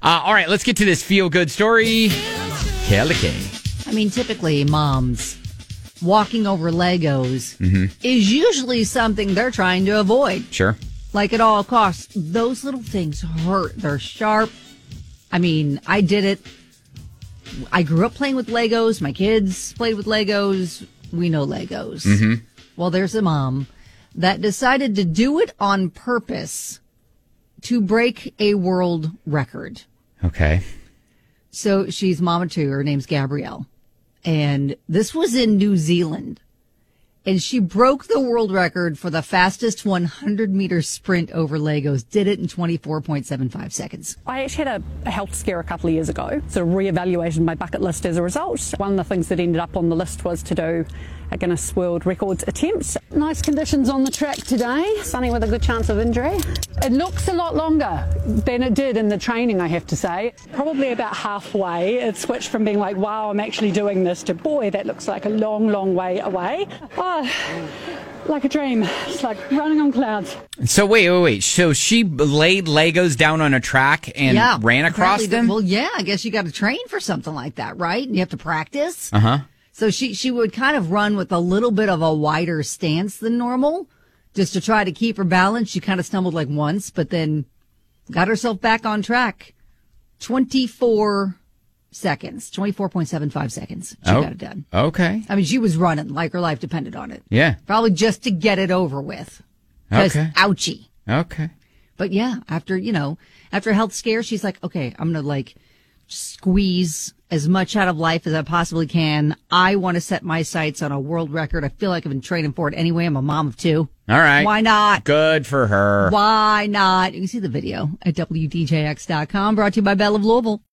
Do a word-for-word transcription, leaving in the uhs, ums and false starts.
Uh, all right, let's get to this feel-good story. Kelly K. I mean, typically, moms walking over Legos mm-hmm. is usually something they're trying to avoid. Sure. Like at all costs. Those little things hurt. They're sharp. I mean, I did it. I grew up playing with Legos. My kids played with Legos. We know Legos. Mm-hmm. Well, there's a mom that decided to do it on purpose to break a world record. Okay. So she's mama two. Her name's Gabrielle. And this was in New Zealand. And she broke the world record for the fastest one hundred meter sprint over Legos. Did it in twenty-four point seven five seconds. I actually had a, a health scare a couple of years ago. Sort of reevaluated my bucket list as a result. One of the things that ended up on the list was to do a Guinness World Records attempt. Nice conditions on the track today. Sunny with a good chance of injury. It looks a lot longer than it did in the training, I have to say. Probably about halfway, it switched from being like, wow, I'm actually doing this, to boy, that looks like a long, long way away. Oh, like a dream. It's like running on clouds. So wait, wait, wait. So she laid Legos down on a track and yeah, ran across them? Well, yeah, I guess you got to train for something like that, right? And you have to practice. Uh-huh. So she, she would kind of run with a little bit of a wider stance than normal just to try to keep her balance. She kind of stumbled like once, but then got herself back on track. twenty-four seconds, twenty-four point seven five seconds. She oh, got it done. Okay. I mean, she was running like her life depended on it. Yeah. Probably just to get it over with. Okay. Ouchie. Okay. But yeah, after, you know, after a health scare, she's like, okay, I'm going to like squeeze as much out of life as I possibly can. I want to set my sights on a world record. I feel like I've been training for it anyway. I'm a mom of two. All right. Why not? Good for her. Why not? You can see the video at W D J X dot com, brought to you by Bell of Louisville.